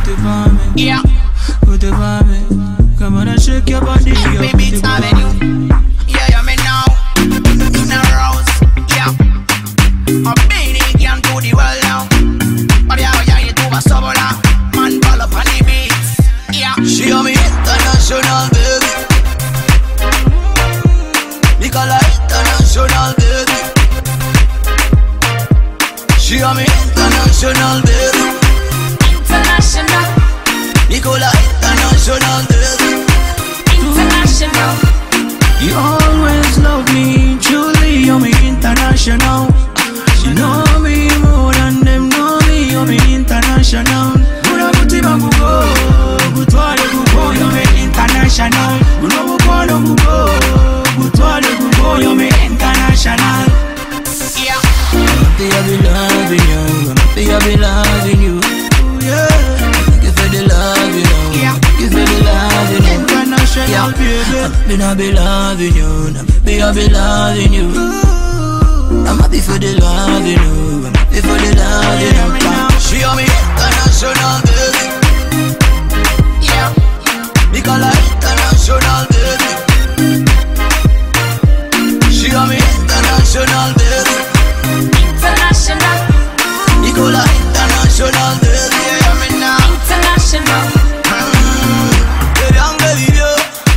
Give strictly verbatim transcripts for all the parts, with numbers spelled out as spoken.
it for me. Yeah. Put it for me. Come on and shake your body, girl. Baby, it's Avenue. Yeah, you me now. In a rose. Yeah. I'm beating can do the world now. But yeah, yeah, you do a summer now. Man, ball up on the beats. Yeah. She on me international, baby. Nicola international, baby. She on me international, baby. International. Nicola international, baby. International. You always love me, truly, you're me international. You know me more than them know me, you're me international. Pura buti bagugo, butwale gugo, you're me international. Uno bukolo gugo, butwale gugo, you're me international. Yeah. I'm happy I be loving you, I'm happy I be loving you. Yeah. Thank you for the love, you know. Yeah. Thank you for the love, you know. International, Yeah. baby. I'm happy I be loving you, I'm happy I be loving you. I'm happy for the love, you know. I'm happy for the love, you know. She on me international, baby. Yeah. Nicola international, baby. She on me international, baby. International. Nicola international, baby. Yeah, you me now. International. Baby, I'm baby, yo.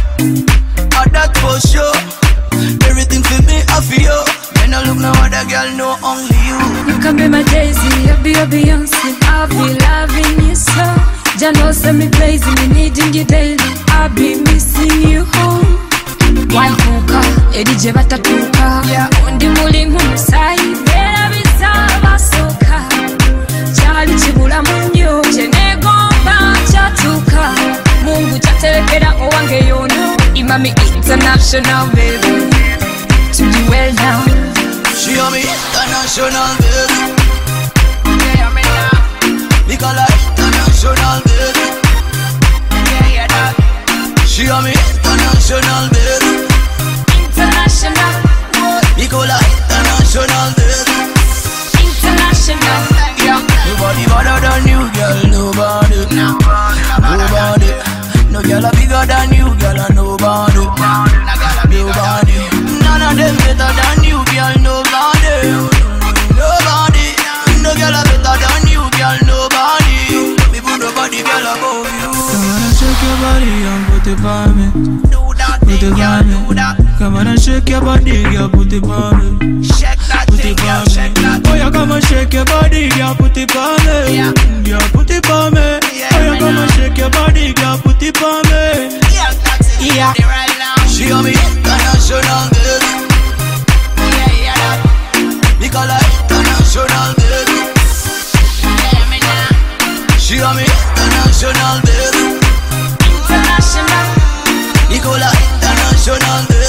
I that for sure. Everything for me, I feel you. When I look now, other girl know only you. You can be my Daisy, I'll be your Beyonce. I'll be loving you so. Jano send me crazy, me needing you daily. I'll be missing you home. Wine hookah, Eddie J batatuka. Yeah. Undi mulimu musai, bera bizaba soka. Chali chibula munyo, chenegomba chatuka. Mungu chatelekera owange yono. Imami international, baby. To you well now. She on me international, baby. Yeah, you me now. Nicola international, baby. Yeah, yeah, dog. She on me international, baby. International. Nicola international, baby. International. Yeah. Nobody better than you, girl. Nobody. Nobody. No girl a bigger than you, girl. And nobody. Nobody. None of them better than you, girl. Nobody. Nobody. No girl a better than you, girl. Nobody. People nobody girl above you. Come on and shake your body and put it for me. Do that Put thing, it girl, for me. do that. Come on and shake your body, girl. Put it for me. Shake that Put thing, it girl, for shake me. that. Oh, you come and shake your body, girl. Put it for me. Yeah. Girl, put it for me. Yeah, Oh, you man, come and now. shake your body, girl. Put it for me. Yeah, that's it. Yeah. Yeah. Right now. She on me international, baby. Yeah, yeah, dog. Nicola international, baby. Yeah, you me now. She on me international, baby. International. Nicola international, baby.